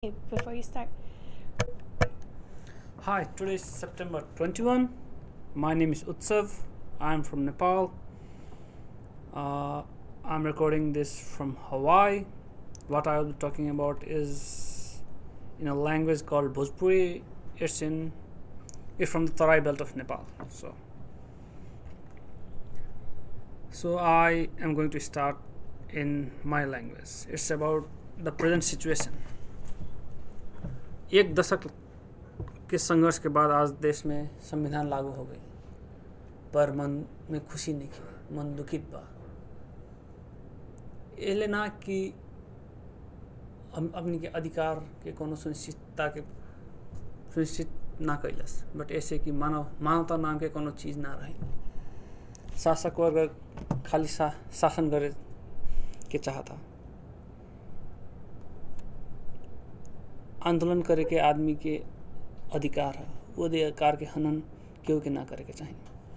Before you start. Hi, today is September 21. My name is Utsav. I'm from Nepal. I'm recording this from Hawaii. What I will be talking about is in a language called Bhojpuri. It's from the Tarai belt of Nepal. So I am going to start in my language. It's about the present situation. एक दशक के संघर्ष के बाद आज देश में संविधान लागू हो गई, पर मन में खुशी नहीं थी, मन दुखित बा। एले ना कि अपनी के अधिकार के कोनो सुनिश्चित ना कैलस, बट ऐसे कि मानवता नाम के कोनो चीज ना रही। शासक वर्ग खाली शासन करे के चाहता। आंदोलन करे के आदमी के अधिकार है, वो अधिकार के हनन क्यों के ना करे के चाहिए।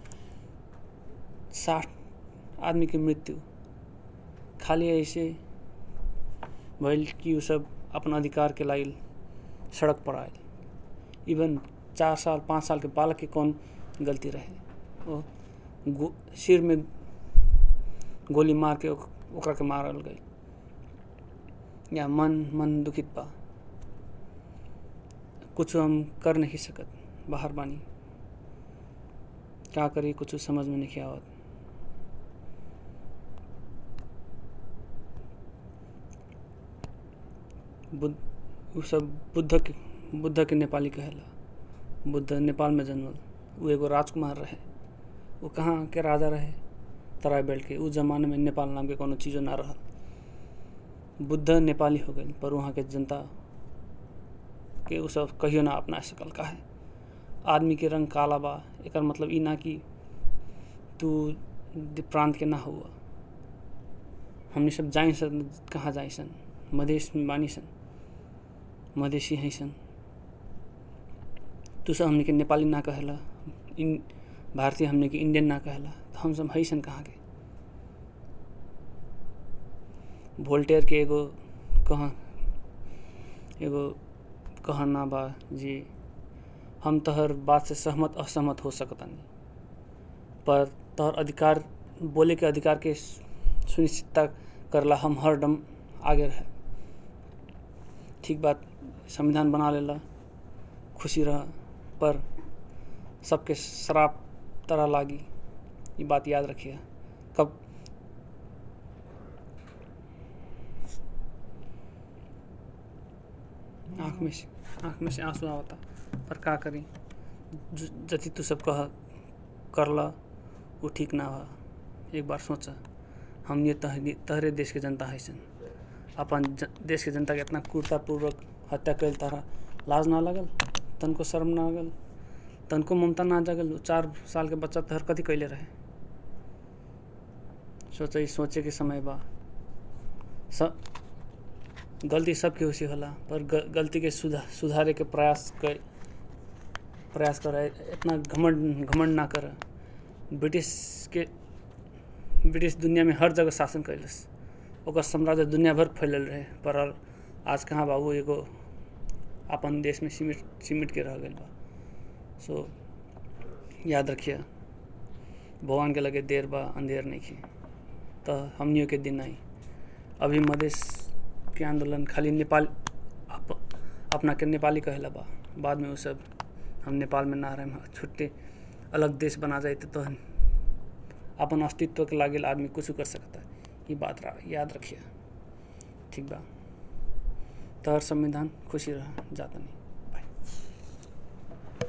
60 आदमी की मृत्यु खाली ऐसे भइल कि सब अपना अधिकार के लाइल सड़क पर आए। इवन 4 साल 5 साल के बालक के कौन गलती रहे, वो सिर में गोली मार के ओकरा के मारल गई। या मन दुखित बा। कुछ हम कर नहीं सकत, बाहर बानी क्या करी, कुछ समझ में नहीं आवत। बुद्ध के नेपाली कहेला। बुद्ध नेपाल में जन्मल। वो एगो राजकुमार रहे। वो कहाँ के राजा रहे, तराई बेल्ट के। उस जमाने में नेपाल नाम के कोनो चीज़ो ना रहल। बुद्ध नेपाली हो गए, पर वहाँ के जनता के उ सब कहियो ना अपना सकल। का है आदमी के रंग काला बा, एकर मतलब ई ना कि तू प्रांत के ना हुआ। हमने सब जाई सन, कहाँ जाई सन, मधेश में बानी सन, मधेसी हैं सन। तू सब हमने के नेपाली ना कहेला, भारतीय हमने के इंडियन ना कहेला, तो हम सब हैं सन कहाँ के। वोल्टेयर के एगो कहना बा जी, हम तोहर बात से सहमत असहमत हो सकतानी, पर तोहर अधिकार बोले के अधिकार के सुनिश्चितता करला हम हरदम आगे रहे। ठीक बात, संविधान बना लेला, खुशी रह, पर सबके शराब तरह लागी। ये बात याद रखिए। कब आँख में से आंसू आवता, पर का करी। जति तू सब कह करला वो ठीक ना हुआ। एक बार सोचा, हम ये तहरे देश के जनता है सन। अपन देश के जनता के इतना क्रूरतापूर्वक हत्या कैल, तारा लाज ना लगल, तनको शर्म ना लगल, तनको ममता ना जगल। 4 साल के बच्चा तहर कथी कैले रहे। सोचे के समय बा। गलती सबके उसी होला, पर गलती के सुधारे के प्रयास करे। इतना घमंड ना करे। ब्रिटिश दुनिया में हर जगह शासन कैलस। ओकर साम्राज्य दुनिया भर फैलल रहे, पर आज कहाँ बा। वो एगो अपन देश में सिमट के रह गइल बा। सो याद रखिए, भगवान के लगे देर बा, अंधेर नहीं की। तो हमनियों के दिन आई। अभी मधेश के आंदोलन खाली नेपाल अपना के नेपाली कहेला बा। बाद में वो सब हम नेपाल में ना रहे, छुट्टे अलग देश बना जाए तो अपन अस्तित्व के लागे आदमी कुछ कर सकता है। ये बात याद रखिए। ठीक बा, तोहर संविधान खुशी रह जाता नहीं।